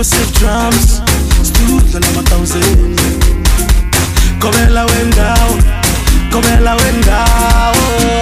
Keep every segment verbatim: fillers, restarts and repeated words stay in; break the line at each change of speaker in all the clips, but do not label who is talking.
Yosef drums, studio number thousand. Komela wendao, komela wendao.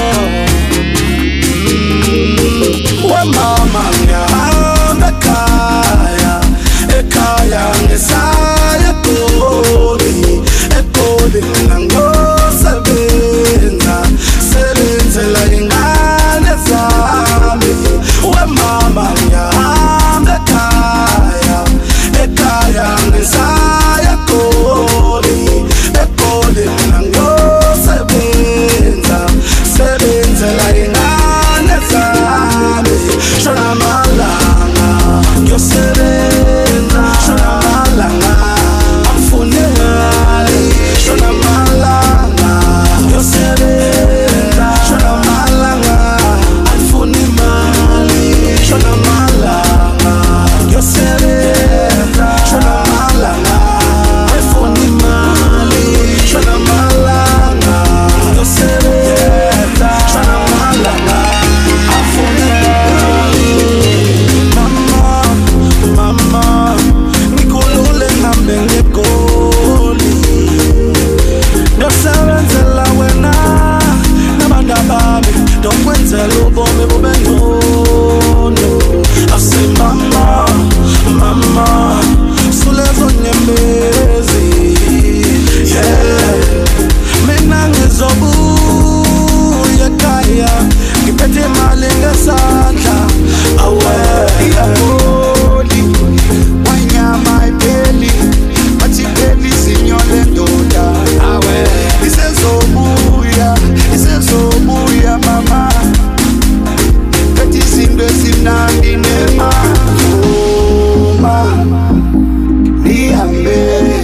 Wa mama ngihamba ekhaya, ekhaya ngesaya Egoli, Egoli mina ngiyosebenza, sebenzela ingane zami. Wa mama ngihamba ekhaya, ekhaya ngesaya Egoli, Egoli mina ngiyosebenza, sebenzela ingane zami. Shona malanga ngiyosebenza, shona malanga angifune imali, shona malanga ngiyosebenza, shona malanga angifune imali, shona malanga ngiyosebenza, shona malanga angifune imali, shona malanga ngiyosebenza, shona malanga angifune imali. Mama, mama, ngikhulule ngihambe ngeGoli, ngiyosebenzela wena nabantu bami, ngiyokwenzela ubomi bube ngcono. Asi mama, mama, sulezo nyembezi, yeah. Mina ngizobuya ekhaya, ngiphethe imali ngesandla, awe Egoli, wanyama ibeli, bathi ibeli zinyo lendoda, awe isezobuya, isezobuya mama, phethe izinto ezinandi nemavuma, nihambe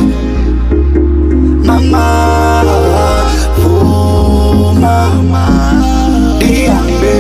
mama, vuma, nihambe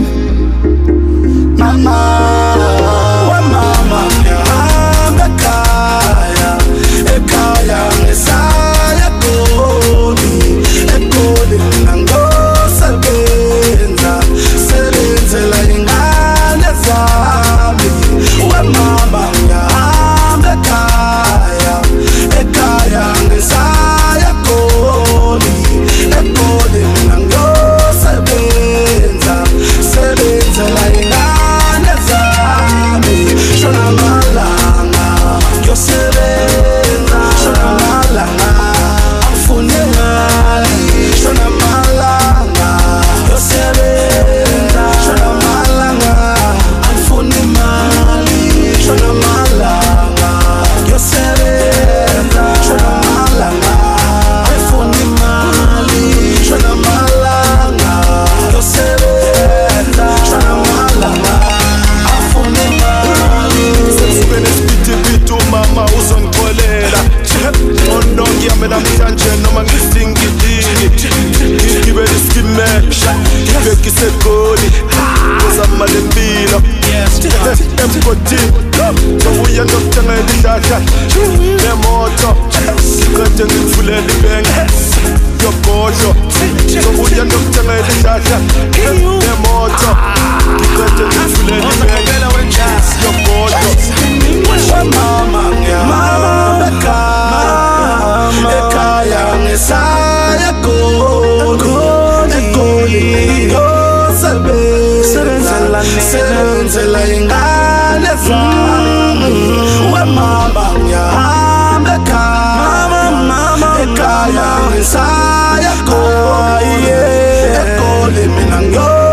mama. Wa mama ngihamba ekhaya, ekhaya ngesaya Egoli, Egoli mina ngiyosebenza, sebenzela ingane zami. Wa mama ngihamba ekhaya, ekhaya ngesaya Egoli, Egoli mina ngiyosebenza, sebenzela ingane zami. Shona malanga ngiyosebenza, shona malanga angifune imali, shona malanga ngiyosebenza, shona malanga angifune imali, shona malanga ngiyosebenza, shona malanga angifune imali, shona malanga ngiyosebenza, shona malanga angifune imali.
Sesibene siphithi mama uzongixolela, ngono ngiyame namhlanje noma ngisingidingi, ngibele iskimesha, ngibekise eGoli, ngizama lempilo emgodini, ngizobuya ngiyokuthengela ihlahla nemoto, ngiqede ngikuvulela ibenge yogodlo, ngizobuya ngiyokuthengela ihlahla nemoto, ngiqede ngikuvulela ibenge yogodlo.
Wa mama ngihamba ekhaya, ekhaya ngesaya Egoli, Egoli ngiyosebenza, sebenzela ingane zami. Wa mama ngihamba ekhaya, ekhaya ngesaya Egoli, Egoli mina ngiyo